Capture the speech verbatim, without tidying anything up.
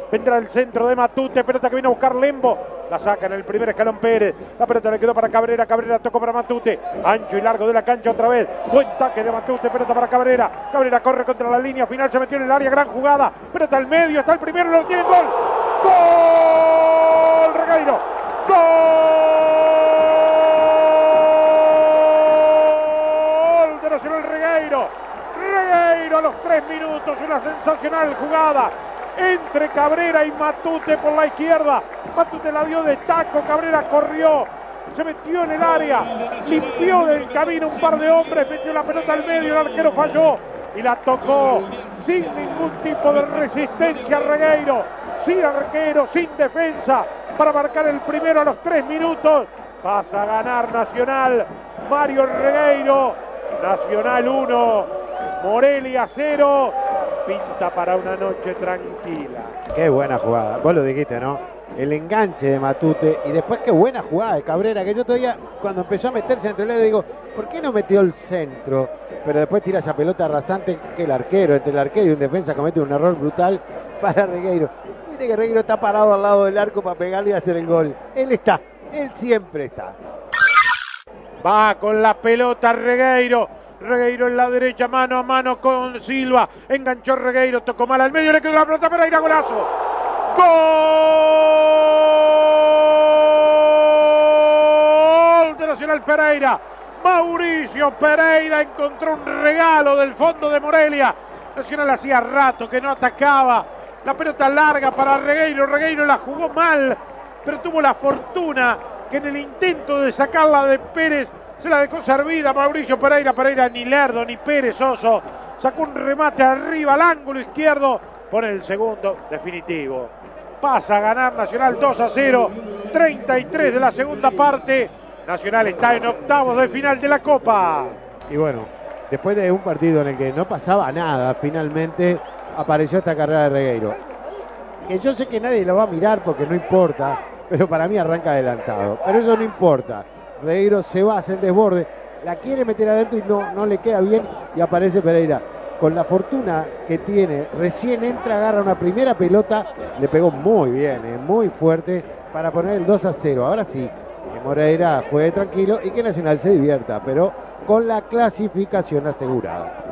Vendrá el centro de Matute, pelota que viene a buscar Lembo. La saca en el primer escalón Pérez. La pelota le quedó para Cabrera. Cabrera tocó para Matute. Ancho y largo de la cancha otra vez. Buen taque de Matute. Pelota para Cabrera. Cabrera corre contra la línea final. Se metió en el área. Gran jugada. Pelota al medio. Está el primero. Lo tiene. Gol. Gol. Regueiro. Gol de Nacional Regueiro. Regueiro a los tres minutos. Una sensacional jugada entre Cabrera y Matute por la izquierda. Matute la dio de taco, Cabrera corrió, se metió en el área, limpió del camino un par de hombres, metió la pelota al medio, el arquero falló y la tocó sin ningún tipo de resistencia Regueiro, sin arquero, sin defensa, para marcar el primero a los tres minutos. Pasa a ganar Nacional, Mario Regueiro. Nacional uno, Morelia cero. Pinta para una noche tranquila. Qué buena jugada, vos lo dijiste, ¿no? El enganche de Matute y después qué buena jugada de Cabrera, que yo todavía cuando empezó a meterse entre el digo, ¿por qué no metió el centro? Pero después tira esa pelota rasante que el arquero, entre el arquero y un defensa comete un error brutal para Regueiro. Viste que Regueiro está parado al lado del arco para pegarle y hacer el gol. Él está, él siempre está. Va con la pelota Regueiro. Regueiro en la derecha, mano a mano con Silva. Enganchó Regueiro, tocó mal al medio, le quedó la pelota para ir a golazo. ¡Gol de Nacional Pereira! Mauricio Pereira encontró un regalo del fondo de Morelia. Nacional hacía rato que no atacaba. La pelota larga para Regueiro. Regueiro la jugó mal, pero tuvo la fortuna que en el intento de sacarla de Pérez se la dejó servida Mauricio Pereira. Pereira ni lerdo ni perezoso. Sacó un remate arriba al ángulo izquierdo. Pone el segundo definitivo. Pasa a ganar Nacional dos a cero. treinta y tres de la segunda parte. Nacional está en octavos de final de la Copa. Y bueno, después de un partido en el que no pasaba nada, finalmente apareció esta carrera de Regueiro. Que yo sé que nadie lo va a mirar porque no importa, pero para mí arranca adelantado. Pero eso no importa. Regueiro se va hacia el desborde, la quiere meter adentro y no, no le queda bien y aparece Pereira. Con la fortuna que tiene, recién entra, agarra una primera pelota, le pegó muy bien, eh, muy fuerte para poner el dos a cero. Ahora sí, que Moreira juegue tranquilo y que Nacional se divierta, pero con la clasificación asegurada.